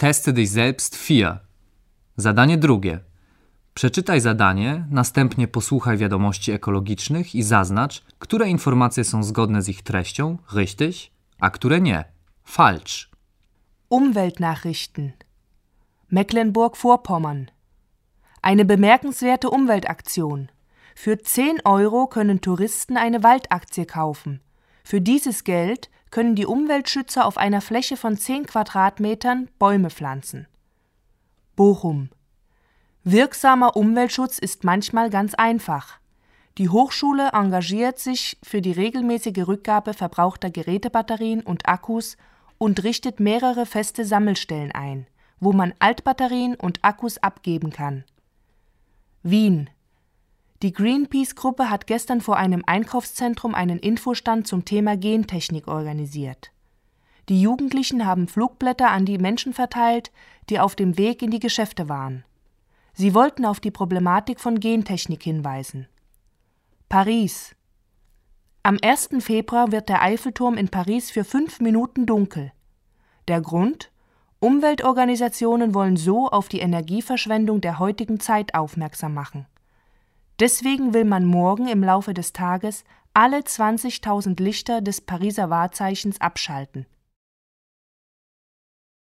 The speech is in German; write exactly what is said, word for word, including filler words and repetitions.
Testy dich selbst vier. Zadanie drugie. Przeczytaj zadanie, następnie posłuchaj wiadomości ekologicznych i zaznacz, które informacje są zgodne z ich treścią, richtig, a które nie, falsch. Umweltnachrichten. Mecklenburg-Vorpommern. Eine bemerkenswerte Umweltaktion. Für zehn Euro können Touristen eine Waldaktie kaufen. Für dieses Geld können die Umweltschützer auf einer Fläche von zehn Quadratmetern Bäume pflanzen. Bochum. Wirksamer Umweltschutz ist manchmal ganz einfach. Die Hochschule engagiert sich für die regelmäßige Rückgabe verbrauchter Gerätebatterien und Akkus und richtet mehrere feste Sammelstellen ein, wo man Altbatterien und Akkus abgeben kann. Wien. Die Greenpeace-Gruppe hat gestern vor einem Einkaufszentrum einen Infostand zum Thema Gentechnik organisiert. Die Jugendlichen haben Flugblätter an die Menschen verteilt, die auf dem Weg in die Geschäfte waren. Sie wollten auf die Problematik von Gentechnik hinweisen. Paris. Am ersten Februar wird der Eiffelturm in Paris für fünf Minuten dunkel. Der Grund? Umweltorganisationen wollen so auf die Energieverschwendung der heutigen Zeit aufmerksam machen. Deswegen will man morgen im Laufe des Tages alle zwanzigtausend Lichter des Pariser Wahrzeichens abschalten.